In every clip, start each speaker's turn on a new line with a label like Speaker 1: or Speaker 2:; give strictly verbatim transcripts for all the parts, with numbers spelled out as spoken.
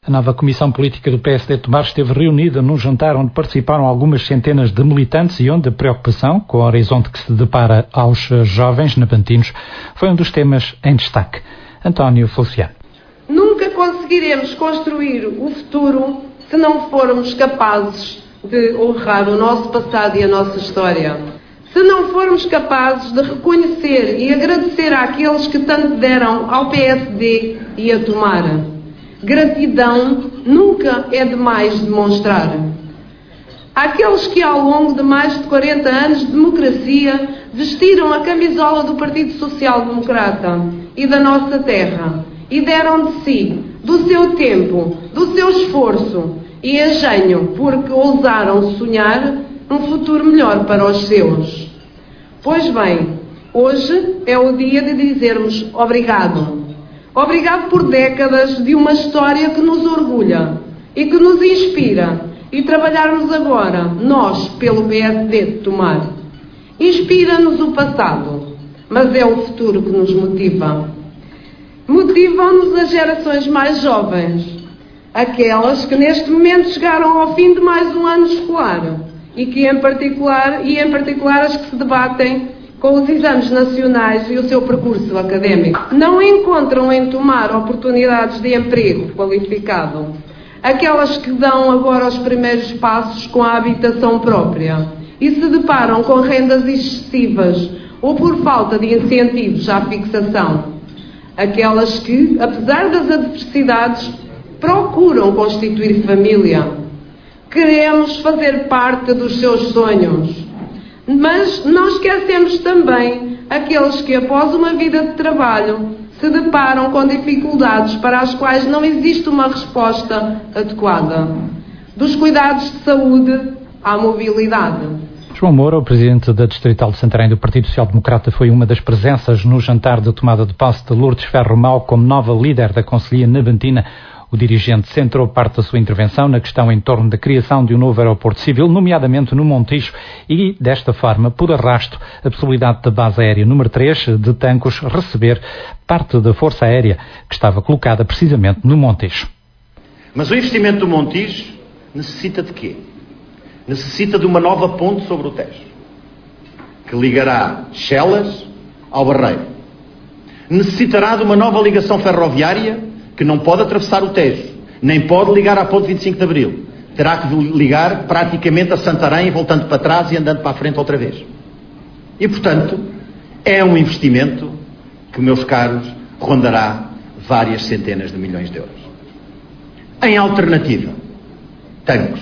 Speaker 1: A nova Comissão Política do P S D de Tomar esteve reunida num jantar onde participaram algumas centenas de militantes e onde a preocupação com o horizonte que se depara aos jovens napantinos foi um dos temas em destaque. António Feliciano.
Speaker 2: Nunca conseguiremos construir o futuro se não formos capazes de honrar o nosso passado e a nossa história. Se não formos capazes de reconhecer e agradecer àqueles que tanto deram ao P S D e a Tomar. Gratidão nunca é demais demonstrar. Àqueles que ao longo de mais de quarenta anos de democracia vestiram a camisola do Partido Social Democrata e da nossa terra e deram de si, do seu tempo, do seu esforço e engenho porque ousaram sonhar um futuro melhor para os seus. Pois bem, hoje é o dia de dizermos obrigado. Obrigado por décadas de uma história que nos orgulha e que nos inspira e trabalharmos agora, nós, pelo P S D de Tomar. Inspira-nos o passado, mas é o futuro que nos motiva. Motivam-nos as gerações mais jovens, aquelas que neste momento chegaram ao fim de mais um ano escolar e que em particular, e em particular as que se debatem com os exames nacionais e o seu percurso académico. Não encontram em Tomar oportunidades de emprego qualificado. Aquelas que dão agora os primeiros passos com a habitação própria e se deparam com rendas excessivas ou por falta de incentivos à fixação. Aquelas que, apesar das adversidades, procuram constituir família. Queremos fazer parte dos seus sonhos. Mas não esquecemos também aqueles que, após uma vida de trabalho, se deparam com dificuldades para as quais não existe uma resposta adequada. Dos cuidados de saúde à mobilidade.
Speaker 1: João Moura, o presidente da Distrital de Santarém do Partido Social Democrata, foi uma das presenças no jantar de tomada de posse de Lourdes Ferro Mau como nova líder da Conselhia Navantina. O dirigente centrou parte da sua intervenção na questão em torno da criação de um novo aeroporto civil, nomeadamente no Montijo, e, desta forma, por arrasto, a possibilidade da base aérea número três de Tancos receber parte da Força Aérea que estava colocada precisamente no Montijo.
Speaker 3: Mas o investimento do Montijo necessita de quê? Necessita de uma nova ponte sobre o Tejo, que ligará Chelas ao Barreiro. Necessitará de uma nova ligação ferroviária que não pode atravessar o Tejo, nem pode ligar à ponte vinte e cinco de Abril. Terá que ligar praticamente a Santarém, voltando para trás e andando para a frente outra vez. E, portanto, é um investimento que, meus caros, rondará várias centenas de milhões de euros. Em alternativa, Tancos.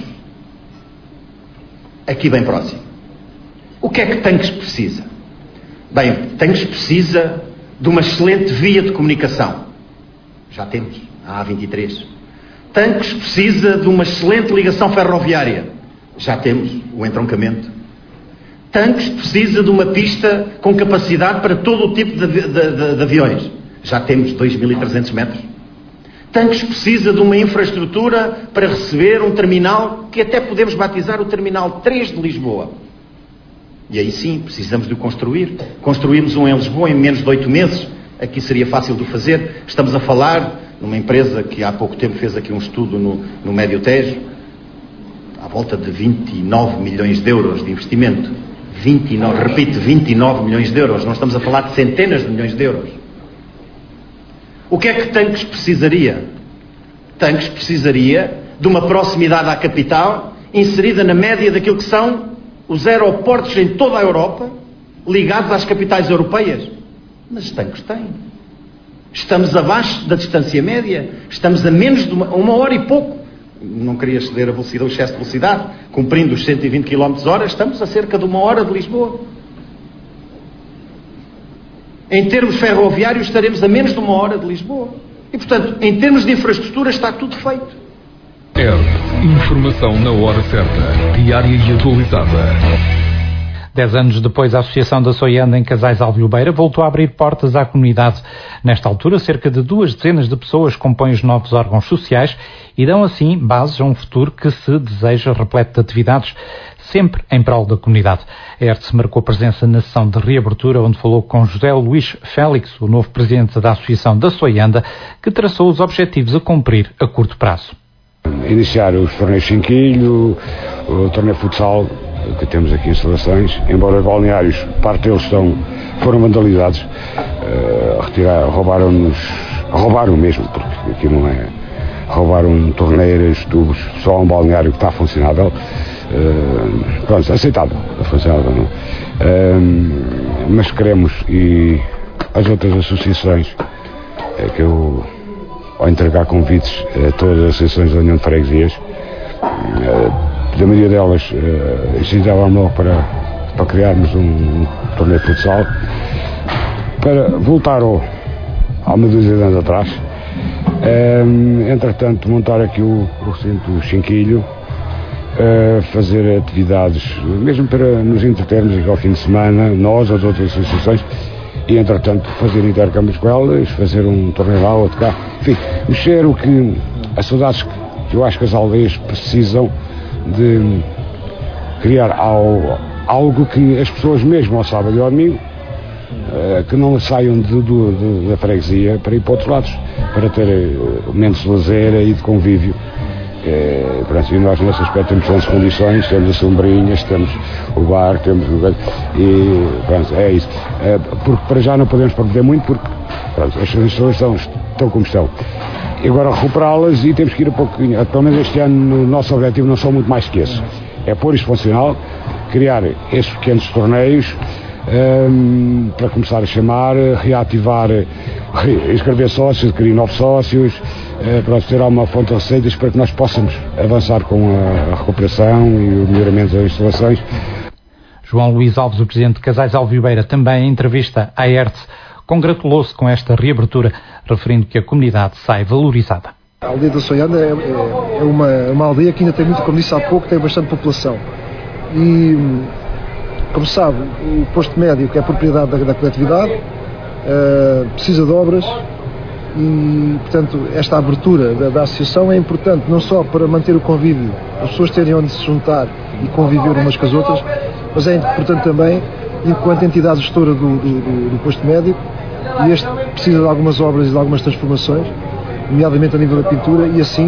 Speaker 3: Aqui bem próximo. O que é que Tancos precisa? Bem, Tancos precisa de uma excelente via de comunicação. Já temos, a A vinte e três. Tancos precisa de uma excelente ligação ferroviária. Já temos o entroncamento. Tancos precisa de uma pista com capacidade para todo o tipo de, de, de, de aviões. Já temos dois mil e trezentos metros. Tancos precisa de uma infraestrutura para receber um terminal que até podemos batizar o Terminal três de Lisboa. E aí sim, precisamos de o construir. Construímos um em Lisboa em menos de oito meses. Aqui seria fácil de o fazer. Estamos a falar numa empresa que há pouco tempo fez aqui um estudo no, no Médio Tejo, à volta de vinte e nove milhões de euros de investimento. vinte e nove, repito, vinte e nove milhões de euros. Não estamos a falar de centenas de milhões de euros. O que é que Tancos precisaria? Tancos precisaria de uma proximidade à capital, inserida na média daquilo que são os aeroportos em toda a Europa, ligados às capitais europeias. Mas Tancos tem. Estamos abaixo da distância média. Estamos a menos de uma, uma hora e pouco. Não queria exceder a velocidade, o excesso de velocidade, cumprindo os cento e vinte quilómetros por hora, estamos a cerca de uma hora de Lisboa. Em termos ferroviários, estaremos a menos de uma hora de Lisboa. E, portanto, em termos de infraestrutura, está tudo feito.
Speaker 4: É informação na hora certa, diária e atualizada.
Speaker 1: Dez anos depois, a Associação da Soianda em Casais Alvilhobeira voltou a abrir portas à comunidade. Nesta altura, cerca de duas dezenas de pessoas compõem os novos órgãos sociais e dão assim bases a um futuro que se deseja repleto de atividades, sempre em prol da comunidade. A ERTE marcou presença na sessão de reabertura, onde falou com José Luís Félix, o novo presidente da Associação da Soianda, que traçou os objetivos a cumprir a curto prazo.
Speaker 5: Iniciar os torneios Chinquilho, o torneio futsal, que temos aqui instalações, embora os balneários, parte deles estão, foram vandalizados, uh, retirar, roubaram-nos, roubaram mesmo, porque aqui não é, roubaram torneiras, tubos, só um balneário que está funcionável, uh, pronto, aceitável, funcionável não. Uh, mas queremos, e as outras associações, é que eu, ao entregar convites a todas as associações da União de Freguesias, uh, da maioria delas uh, exigiram logo para, para criarmos um, um torneio de futsal, para voltar ao, há uma dúzia de anos atrás. Um, entretanto, montar aqui o, o recinto Chinquilho, uh, fazer atividades, mesmo para nos entretermos aqui ao fim de semana, nós, as outras associações, e entretanto fazer intercâmbios com elas, fazer um torneio lá, outro cá, enfim, mexer o que, as saudades que eu acho que as aldeias precisam de criar algo, algo que as pessoas mesmo ao sábado e ao domingo, uh, que não saiam de, de, de, da freguesia para ir para outros lados, para ter uh, momentos de lazer e de convívio. Uh, pronto, e nós nesse aspecto temos grandes condições, temos as sombrinhas, temos o bar, temos o... e pronto, é isso. Uh, porque para já não podemos perder muito, porque pronto, as instalações estão, estão como estão. E agora recuperá-las e temos que ir a pouquinho, pelo menos este ano o nosso objetivo não são muito mais que esse, é pôr isto funcional, criar esses pequenos torneios, um, para começar a chamar, reativar, inscrever sócios, adquirir novos sócios, uh, para ter alguma fonte de receitas para que nós possamos avançar com a, a recuperação e o melhoramento das instalações.
Speaker 1: João Luís Alves, o presidente de Casais Alviobeira, também em entrevista à ERTE, congratulou-se com esta reabertura, referindo que a comunidade sai valorizada.
Speaker 6: A aldeia da Soianda é, é, é uma, uma aldeia que ainda tem muito, como disse há pouco, tem bastante população. E, como sabe, o posto médio, que é a propriedade da, da coletividade, uh, precisa de obras e, portanto, esta abertura da, da associação é importante, não só para manter o convívio, as pessoas terem onde se juntar e conviver umas com as outras, mas é importante também, enquanto entidade gestora do, do, do, do posto médico, e este precisa de algumas obras e de algumas transformações, nomeadamente a nível da pintura, e assim,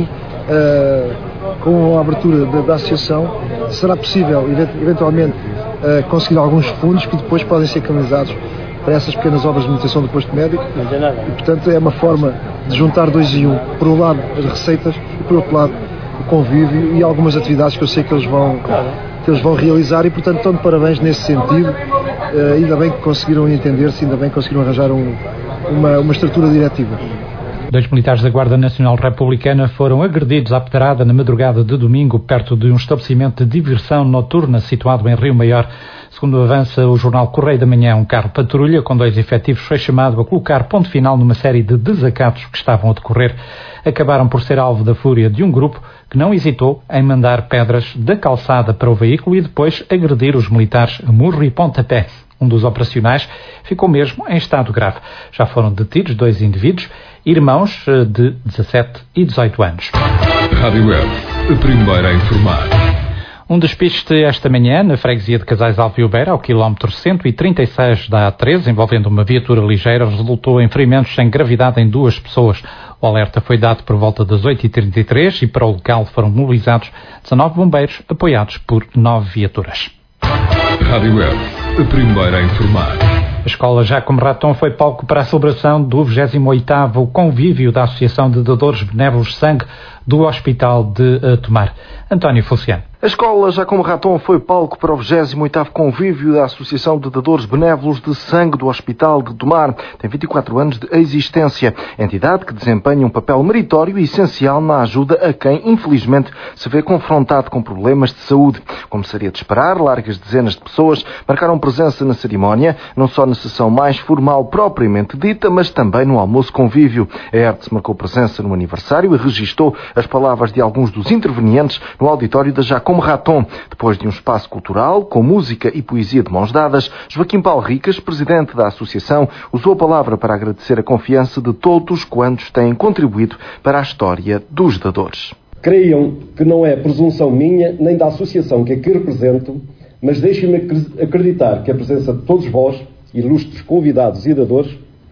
Speaker 6: uh, com a abertura da, da associação, será possível, eventualmente, uh, conseguir alguns fundos que depois podem ser canalizados para essas pequenas obras de manutenção do posto médico. E, portanto, é uma forma de juntar dois em um. Por um lado, as receitas, e por outro lado, o convívio e algumas atividades que eu sei que eles vão, que eles vão realizar, e, portanto, estão de parabéns nesse sentido. Uh, ainda bem que conseguiram entender-se, ainda bem que conseguiram arranjar um, uma, uma estrutura diretiva.
Speaker 1: Dois militares da Guarda Nacional Republicana foram agredidos à pedrada na madrugada de domingo, perto de um estabelecimento de diversão noturna situado em Rio Maior. Segundo avança o jornal Correio da Manhã, um carro patrulha com dois efetivos foi chamado a colocar ponto final numa série de desacatos que estavam a decorrer. Acabaram por ser alvo da fúria de um grupo que não hesitou em mandar pedras da calçada para o veículo e depois agredir os militares a murro e pontapé. Um dos operacionais ficou mesmo em estado grave. Já foram detidos dois indivíduos, irmãos de dezassete e dezoito anos.
Speaker 4: Rádio Web, a primeira a informar.
Speaker 1: Um despiste esta manhã na freguesia de Casais Alviobeira, ao quilómetro cento e trinta e seis da A treze, envolvendo uma viatura ligeira, resultou em ferimentos sem gravidade em duas pessoas. O alerta foi dado por volta das oito e trinta e três e para o local foram mobilizados dezanove bombeiros, apoiados por nove viaturas.
Speaker 4: Rádio Web, a primeira a informar.
Speaker 1: A escola Jacomo Raton foi palco para a celebração do vigésimo oitavo convívio da Associação de Dadores Benévolos de Sangue do Hospital de Tomar. António Feliciano.
Speaker 7: A escola Jacomo Raton foi palco para o vigésimo oitavo convívio da Associação de Dadores Benévolos de Sangue do Hospital de Tomar. Tem vinte e quatro anos de existência. Entidade que desempenha um papel meritório e essencial na ajuda a quem, infelizmente, se vê confrontado com problemas de saúde. Como seria de esperar, largas dezenas de pessoas marcaram presença na cerimónia, não só na sessão mais formal propriamente dita, mas também no almoço convívio. A ERTE marcou presença no aniversário e registou as palavras de alguns dos intervenientes no auditório da Jacome Raton. Depois de um espaço cultural, com música e poesia de mãos dadas, Joaquim Paulo Ricas, presidente da associação, usou a palavra para agradecer a confiança de todos quantos têm contribuído para a história dos dadores.
Speaker 8: Creiam que não é presunção minha, nem da associação que aqui represento, mas deixem-me acreditar que a presença de todos vós, ilustres convidados e dadores,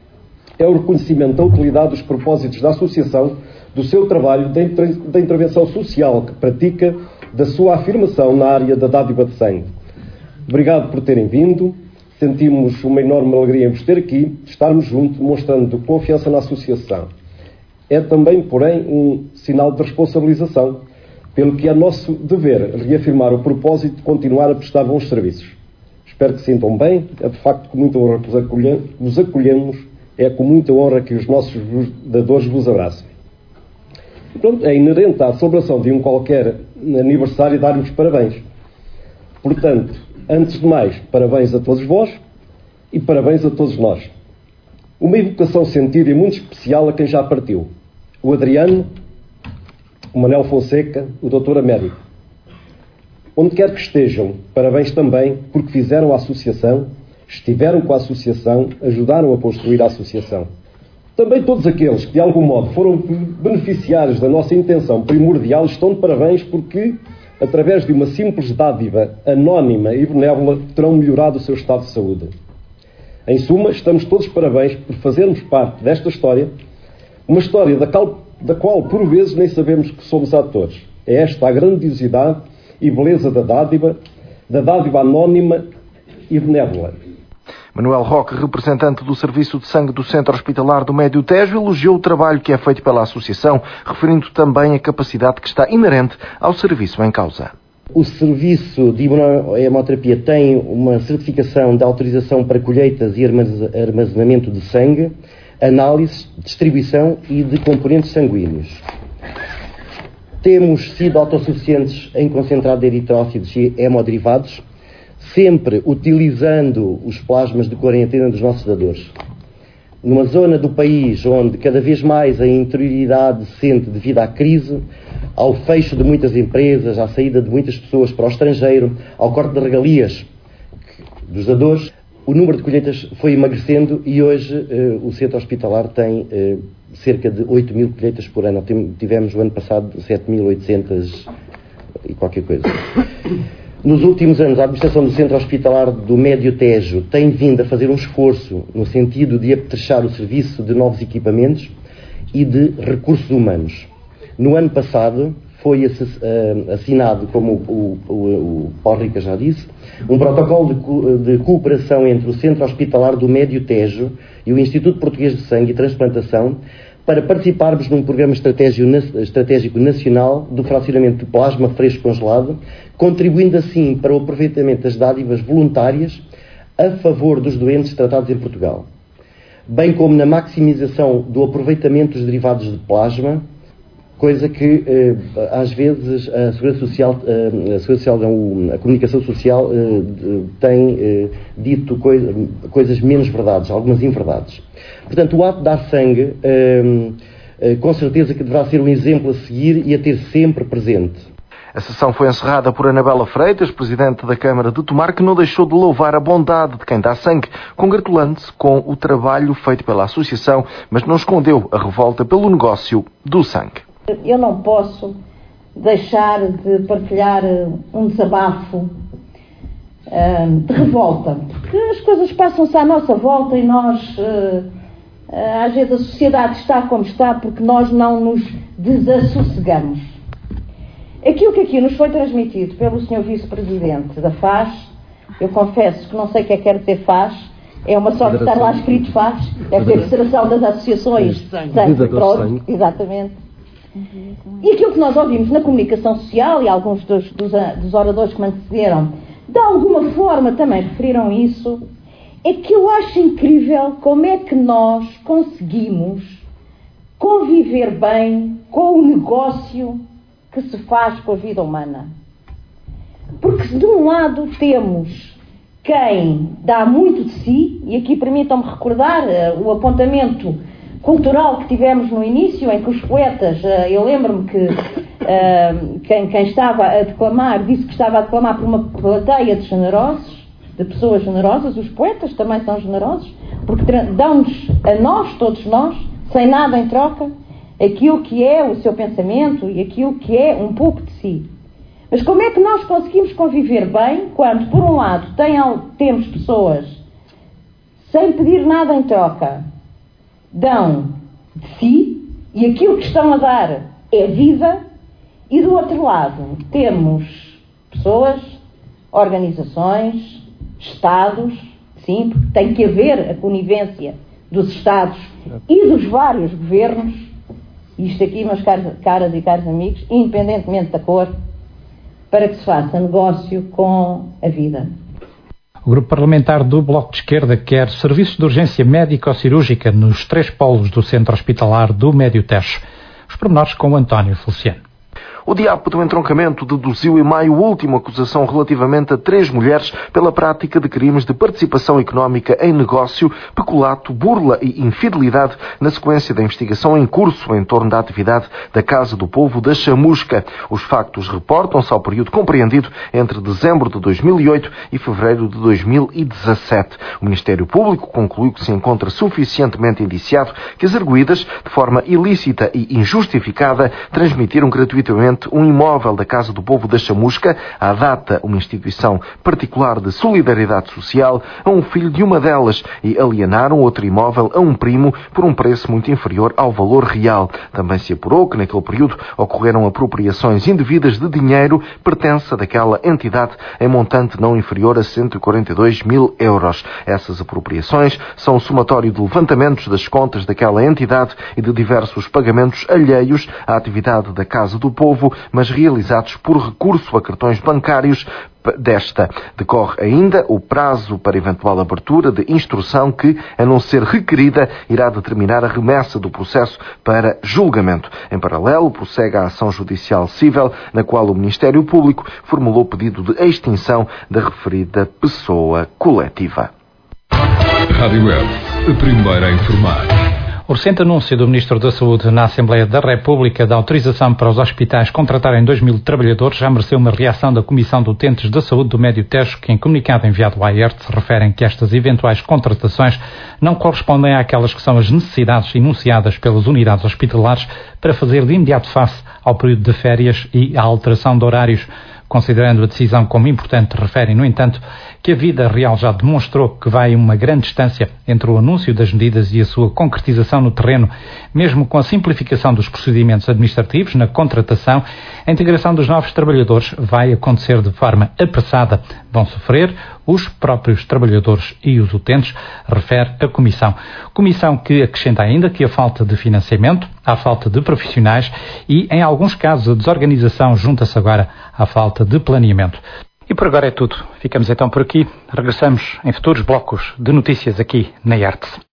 Speaker 8: é o reconhecimento da utilidade dos propósitos da associação, do seu trabalho, da intervenção social que pratica, da sua afirmação na área da dádiva de sangue. Obrigado por terem vindo. Sentimos uma enorme alegria em vos ter aqui, estarmos juntos, mostrando confiança na associação. É também, porém, um sinal de responsabilização, pelo que é nosso dever reafirmar o propósito de continuar a prestar bons serviços. Espero que se sintam bem. É de facto com muita honra que vos acolhemos, vos acolhemos. É com muita honra que os nossos dadores vos abraçam. Pronto, é inerente à celebração de um qualquer aniversário dar-vos parabéns. Portanto, antes de mais, parabéns a todos vós e parabéns a todos nós. Uma evocação sentida e muito especial a quem já partiu. O Adriano, o Manuel Fonseca, o doutor Américo. Onde quer que estejam, parabéns também porque fizeram a associação, estiveram com a associação, ajudaram a construir a associação. Também todos aqueles que de algum modo foram beneficiários da nossa intenção primordial estão de parabéns porque, através de uma simples dádiva anónima e benévola, terão melhorado o seu estado de saúde. Em suma, estamos todos de parabéns por fazermos parte desta história, uma história da qual, da qual por vezes nem sabemos que somos atores. É esta a grandiosidade e beleza da dádiva, da dádiva anónima e benévola.
Speaker 7: Manuel Roque, representante do Serviço de Sangue do Centro Hospitalar do Médio Tejo, elogiou o trabalho que é feito pela associação, referindo também a capacidade que está inerente ao serviço em causa.
Speaker 9: O serviço de imunohemoterapia tem uma certificação de autorização para colheitas e armazenamento de sangue, análise, distribuição e de componentes sanguíneos. Temos sido autossuficientes em concentrado de eritrócitos e hemoderivados, sempre utilizando os plasmas de quarentena dos nossos dadores. Numa zona do país onde cada vez mais a interioridade se sente devido à crise, ao fecho de muitas empresas, à saída de muitas pessoas para o estrangeiro, ao corte de regalias dos dadores, o número de colheitas foi emagrecendo e hoje eh, o centro hospitalar tem eh, cerca de oito mil colheitas por ano. Tivemos o ano passado sete mil e oitocentas e qualquer coisa. Nos últimos anos, a administração do Centro Hospitalar do Médio Tejo tem vindo a fazer um esforço no sentido de apetrechar o serviço de novos equipamentos e de recursos humanos. No ano passado, foi assinado, como o, o, o Paulo Rica já disse, um protocolo de, co de cooperação entre o Centro Hospitalar do Médio Tejo e o Instituto Português de Sangue e Transplantação para participarmos num programa estratégico nacional do fracionamento de plasma fresco congelado, contribuindo assim para o aproveitamento das dádivas voluntárias a favor dos doentes tratados em Portugal, bem como na maximização do aproveitamento dos derivados de plasma, coisa que eh, às vezes a Segurança Social, eh, a, Segurança Social não, a Comunicação Social eh, tem eh, dito coi coisas menos verdades, algumas inverdades. Portanto, o ato de dar sangue, eh, eh, com certeza que deverá ser um exemplo a seguir e a ter sempre presente.
Speaker 7: A sessão foi encerrada por Anabela Freitas, presidente da Câmara de Tomar, que não deixou de louvar a bondade de quem dá sangue, congratulando-se com o trabalho feito pela associação, mas não escondeu a revolta pelo negócio do sangue.
Speaker 10: Eu não posso deixar de partilhar um desabafo uh, de revolta, porque as coisas passam-se à nossa volta e nós, uh, uh, às vezes a sociedade está como está porque nós não nos desassossegamos. Aquilo que aqui nos foi transmitido pelo senhor Vice-Presidente da F A S, eu confesso que não sei o que é que quer dizer F A S, é uma sorte estar lá escrito F A S, deve ter Federação das Associações de Sangue, pronto, exatamente. E aquilo que nós ouvimos na comunicação social, e alguns dos, dos, dos oradores que me antecederam, de alguma forma também referiram isso, é que eu acho incrível como é que nós conseguimos conviver bem com o negócio que se faz com a vida humana. Porque de um lado temos quem dá muito de si, e aqui permitam-me recordar uh, o apontamento cultural que tivemos no início, em que os poetas, eu lembro-me que uh, quem, quem estava a declamar disse que estava a declamar por uma plateia de generosos, de pessoas generosas. Os poetas também são generosos, porque dão-nos a nós, todos nós, sem nada em troca, aquilo que é o seu pensamento e aquilo que é um pouco de si. Mas como é que nós conseguimos conviver bem quando, por um lado, tem, temos pessoas sem pedir nada em troca, dão de si, e aquilo que estão a dar é vida, e do outro lado temos pessoas, organizações, Estados, sim, porque tem que haver a conivência dos Estados e dos vários governos, isto aqui, meus caros, caras e caros amigos, independentemente da cor, para que se faça negócio com a vida.
Speaker 1: O Grupo Parlamentar do Bloco de Esquerda quer serviços de urgência médico-cirúrgica nos três polos do Centro Hospitalar do Médio Tejo. Os pormenores com o António Feliciano.
Speaker 7: O Diabo do Entroncamento deduziu em maio a última acusação relativamente a três mulheres pela prática de crimes de participação económica em negócio, peculato, burla e infidelidade na sequência da investigação em curso em torno da atividade da Casa do Povo da Chamusca. Os factos reportam-se ao período compreendido entre dezembro de dois mil e oito e fevereiro de dois mil e dezassete. O Ministério Público concluiu que se encontra suficientemente indiciado que as arguidas, de forma ilícita e injustificada, transmitiram gratuitamente um imóvel da Casa do Povo da Chamusca, à data uma instituição particular de solidariedade social, a um filho de uma delas e alienaram outro imóvel a um primo por um preço muito inferior ao valor real. Também se apurou que naquele período ocorreram apropriações indevidas de dinheiro pertença daquela entidade em montante não inferior a cento e quarenta e dois mil euros. Essas apropriações são o somatório de levantamentos das contas daquela entidade e de diversos pagamentos alheios à atividade da Casa do Povo, mas realizados por recurso a cartões bancários desta. Decorre ainda o prazo para eventual abertura de instrução que, a não ser requerida, irá determinar a remessa do processo para julgamento. Em paralelo, prossegue a ação judicial civil, na qual o Ministério Público formulou pedido de extinção da referida pessoa coletiva.
Speaker 4: Rádio Web, a primeira a informar.
Speaker 1: O recente anúncio do Ministro da Saúde na Assembleia da República da autorização para os hospitais contratarem dois mil trabalhadores já mereceu uma reação da Comissão de Utentes da Saúde do Médio Tejo, que em comunicado enviado à A E R T se referem que estas eventuais contratações não correspondem àquelas que são as necessidades enunciadas pelas unidades hospitalares para fazer de imediato face ao período de férias e à alteração de horários. Considerando a decisão como importante, referem, no entanto, que a vida real já demonstrou que vai uma grande distância entre o anúncio das medidas e a sua concretização no terreno. Mesmo com a simplificação dos procedimentos administrativos na contratação, a integração dos novos trabalhadores vai acontecer de forma apressada. Vão sofrer os próprios trabalhadores e os utentes, refere a Comissão. Comissão que acrescenta ainda que a falta de financiamento, a falta de profissionais e, em alguns casos, a desorganização junta-se agora à falta de planeamento. E por agora é tudo. Ficamos então por aqui. Regressamos em futuros blocos de notícias aqui na I A R T.